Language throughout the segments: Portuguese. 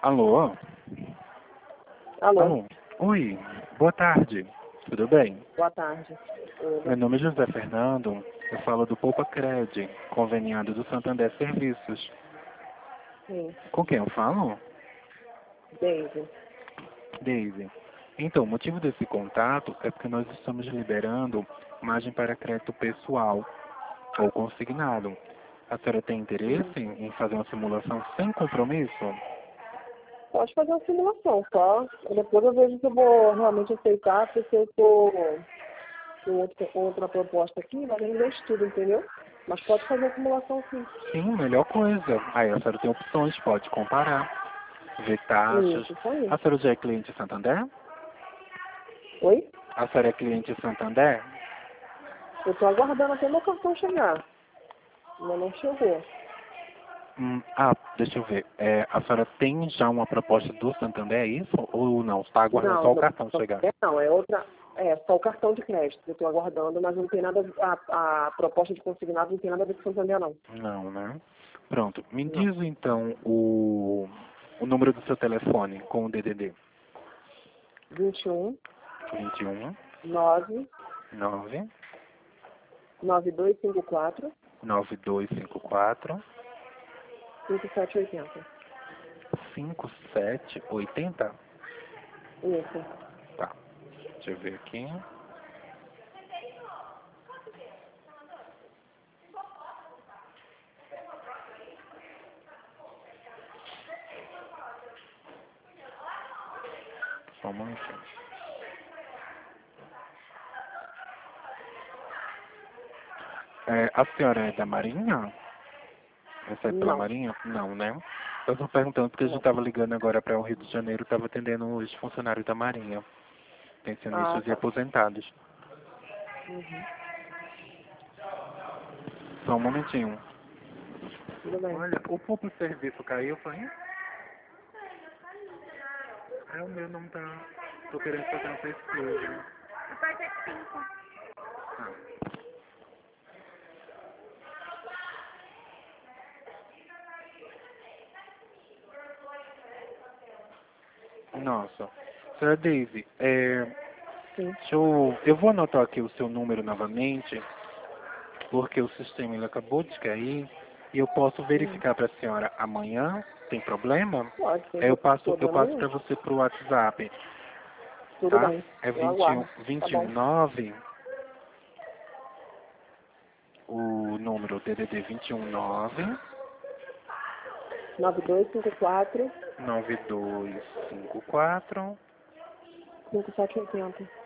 Alô? Alô, Alô? Oi, boa tarde. Tudo bem? boa tarde. Meu nome é José Fernando. Eu falo do Poupa Cred, conveniado do Santander Serviços. Sim, Com quem eu falo? Daisy. Daisy. Então, o motivo desse contato é porque nós estamos liberando margem para crédito pessoal ou consignado. A senhora tem interesse em fazer uma simulação sem compromisso? Pode fazer uma simulação, só. Depois eu vejo se eu vou realmente aceitar, porque eu tô com outra proposta aqui, mas eu não vejo tudo, entendeu? Mas pode fazer a simulação sim. Sim, melhor coisa. Aí a senhora tem opções, pode comparar, ver taxas. Isso aí. A senhora já é cliente Santander? Oi? A senhora é cliente Santander? Eu tô aguardando até meu cartão chegar. Ainda não chegou. Deixa eu ver. A senhora tem já uma proposta do Santander, é isso? Ou não? Está aguardando Não, só o cartão chegar? não, é outra. É só o cartão de crédito que eu tô aguardando, mas não tem nada. A proposta de consignado não tem nada a ver com Santander, não. Não, né? Pronto. Me Não. diz então o número do seu telefone com o DDD. 21 21 9 9 9254 9254 5780. 5780. Isso. Tá. Deixa eu ver aqui. Só um momentinho. A senhora é da Marinha? Recebe pela Não, Marinha? Não, né? Eu estou perguntando porque a gente não. estava ligando agora para o Rio de Janeiro, estava atendendo os funcionários da Marinha, Ah, pensionistas e tá. aposentados. Uhum. Só um momentinho. Tudo bem. Olha, o próprio serviço caiu, foi? O meu não tá. Tô querendo fazer uma pesquisa. Ah. Nossa. Senhora Daisy, Sim. eu vou anotar aqui o seu número novamente, porque o sistema ele acabou de cair, e eu posso Uhum. verificar para a senhora amanhã, tem problema? Pode, sem Eu passo problema nenhum. para você pro WhatsApp, Tudo tá? bem. É Eu 21, aguardo. Tá bom. 219, o número DDD 219 9254 9254 5780.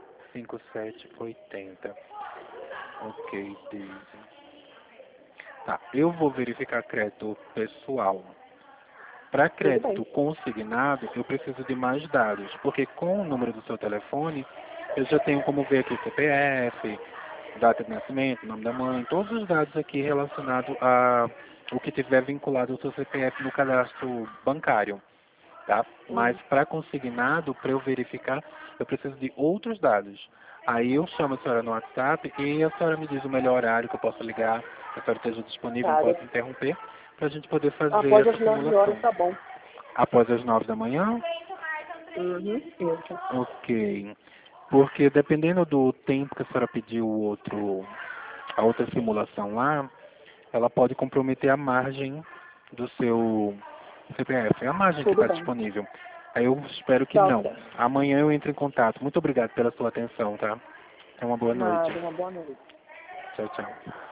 5780. Ok, Daisy. Tá, eu vou verificar crédito pessoal. Para Tudo bem. crédito consignado, eu preciso de mais dados, porque com o número do seu telefone, eu já tenho como ver aqui CPF, data de nascimento, nome da mãe, todos os dados aqui relacionados a o que tiver vinculado ao seu CPF no cadastro bancário, tá? Mas Uhum. para consignado, para eu verificar, eu preciso de outros dados. Aí eu chamo a senhora no WhatsApp e a senhora me diz o melhor horário que eu posso ligar, que a senhora esteja disponível, não Tá. pode interromper, para a gente poder fazer Após essa as 9 horas simulação. tá bom. Após as 9 da manhã? Uhum. Isso. Ok. Porque dependendo do tempo que a senhora pediu a outra simulação lá, ela pode comprometer a margem do seu CPF, a margem que Tudo está bem. disponível. Aí eu espero que Tá não. certo. Amanhã eu entro em contato. Muito obrigado pela sua atenção, tá? Tenha uma boa noite. Nada, uma boa noite. Tchau, tchau.